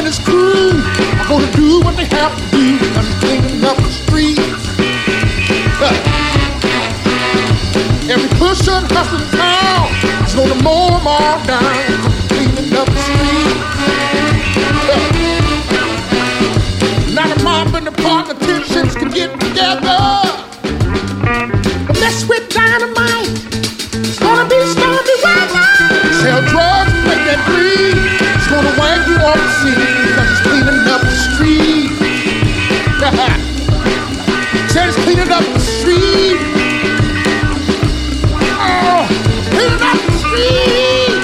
his crew are gonna do what they have to do. I'm cleaning up the streets. Every pusher and hustler in town is gonna mow them all down. I'm cleaning up the streets. Now the mob and the politicians can get together. Mess with dynamite. It's gonna be stormy weather. Sell drugs and make that breed. It's gonna wag you off the scene because it's cleaning up the street. Said it's cleaning up the street. Oh, cleaning up the street.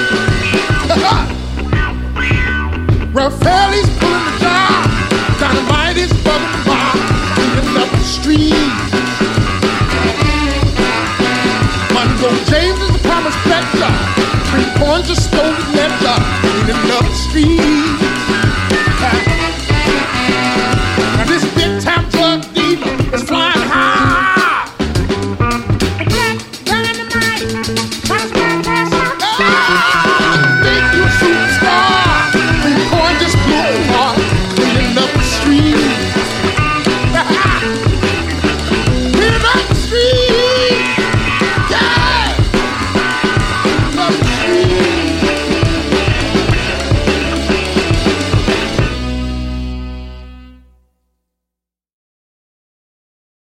Rafaeli's pulling the job. Dynamite is bugging the bar. Cleaning up the street. Mongo James is a promise pledger. 3 points of stolen ledger. Cleaning up the street.